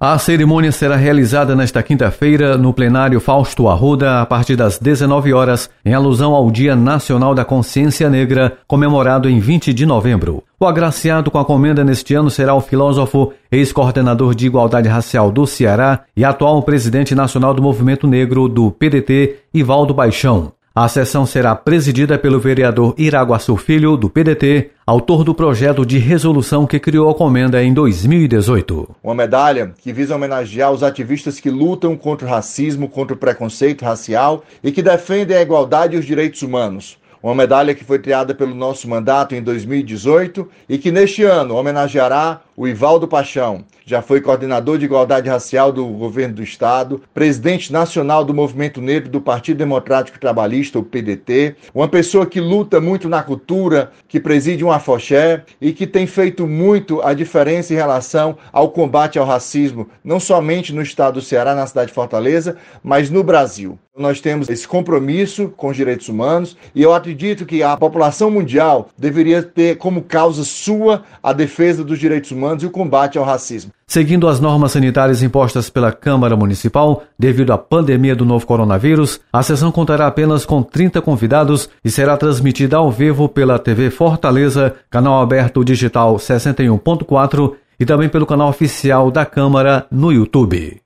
A cerimônia será realizada nesta quinta-feira no plenário Fausto Arruda a partir das 19 horas, em alusão ao Dia Nacional da Consciência Negra, comemorado em 20 de novembro. O agraciado com a comenda neste ano será o filósofo, ex-coordenador de Igualdade Racial do Ceará e atual presidente nacional do Movimento Negro do PDT, Ivaldo Paixão. A sessão será presidida pelo vereador Iraguaçu Filho, do PDT, autor do projeto de resolução que criou a comenda em 2018. Uma medalha que visa homenagear os ativistas que lutam contra o racismo, contra o preconceito racial e que defendem a igualdade e os direitos humanos. Uma medalha que foi criada pelo nosso mandato em 2018 e que neste ano homenageará o Ivaldo Paixão. Já foi coordenador de Igualdade Racial do Governo do Estado, presidente nacional do Movimento Negro do Partido Democrático Trabalhista, o PDT, uma pessoa que luta muito na cultura, que preside um afoxé e que tem feito muito a diferença em relação ao combate ao racismo, não somente no estado do Ceará, na cidade de Fortaleza, mas no Brasil. Nós temos esse compromisso com os direitos humanos e eu acredito que a população mundial deveria ter como causa sua a defesa dos direitos humanos e o combate ao racismo. Seguindo as normas sanitárias impostas pela Câmara Municipal, devido à pandemia do novo coronavírus, a sessão contará apenas com 30 convidados e será transmitida ao vivo pela TV Fortaleza, canal aberto digital 61.4 e também pelo canal oficial da Câmara no YouTube.